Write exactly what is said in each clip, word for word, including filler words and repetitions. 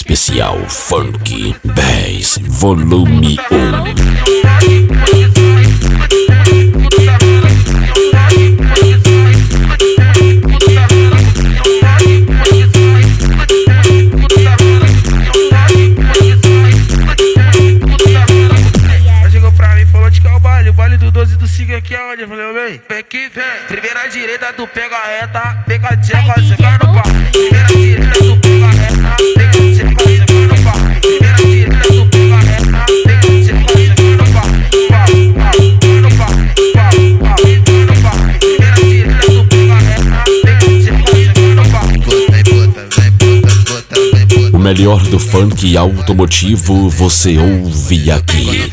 especial Funk dez, volume um. Siga aqui aonde eu falei, bem, vem que vem. Primeira direita, tu pega a reta, pega a tcheca, chega no pau. Primeira direita, tu pega a reta, pega a tcheca, chega no pau. Primeira direita, tu pega a reta, pega a tcheca, chega no pau. Pau, pau, no pau, pau, pau, no pau. Primeira direita, tu pega a reta, pega a tcheca, chega no pau. Vem, bota, vem, bota, bota, vem, bota. O melhor do funk automotivo você ouve aqui.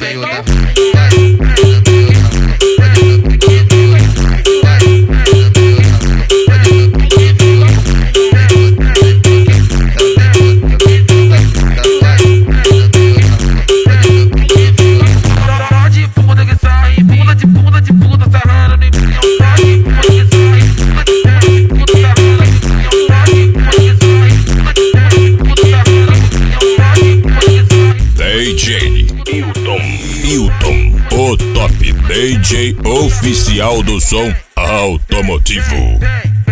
D J Hilton, Hilton, o top D J oficial do som automotivo.